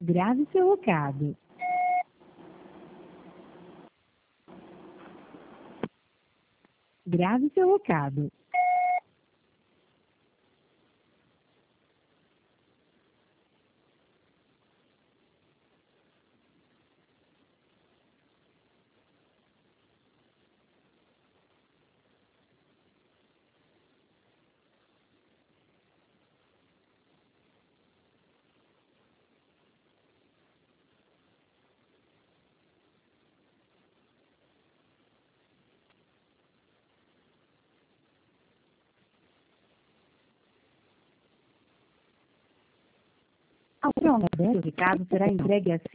Grave seu recado. Grave seu recado. Ao seu recado será entregue assim